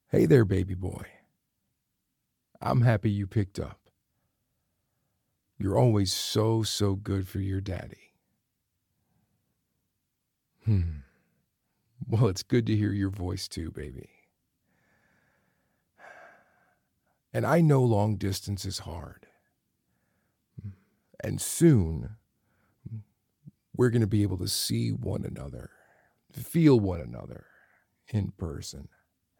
Hey there, baby boy. I'm happy you picked up. You're always so, so good for your daddy. Well, it's good to hear your voice too, baby. And I know long distance is hard. And soon, we're going to be able to see one another, feel one another in person.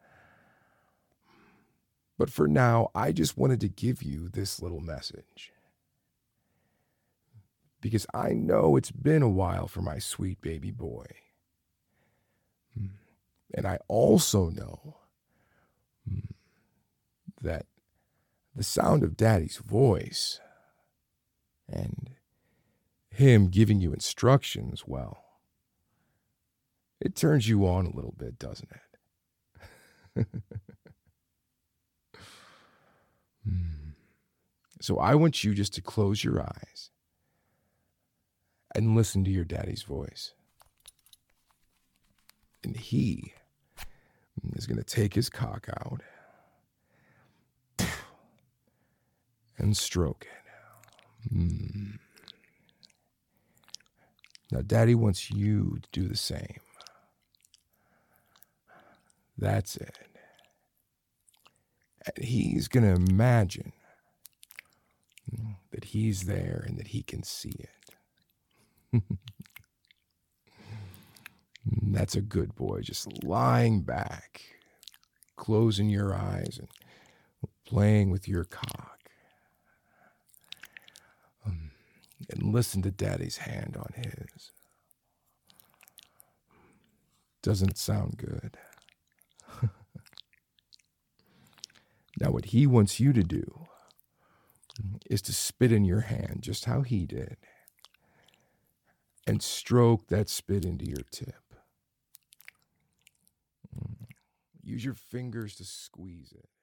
But for now, I just wanted to give you this little message. Because I know it's been a while for my sweet baby boy. And I also know that the sound of daddy's voice and him giving you instructions, well, it turns you on a little bit, doesn't it? So I want you just to close your eyes and listen to your daddy's voice. And he is going to take his cock out and stroke it. Now, daddy wants you to do the same. That's it. And he's going to imagine that he's there and that he can see it. That's a good boy, just lying back, closing your eyes and playing with your cock. And listen to daddy's hand on his. Doesn't it sound good? Now, what he wants you to do is to spit in your hand just how he did and stroke that spit into your tip. Use your fingers to squeeze it.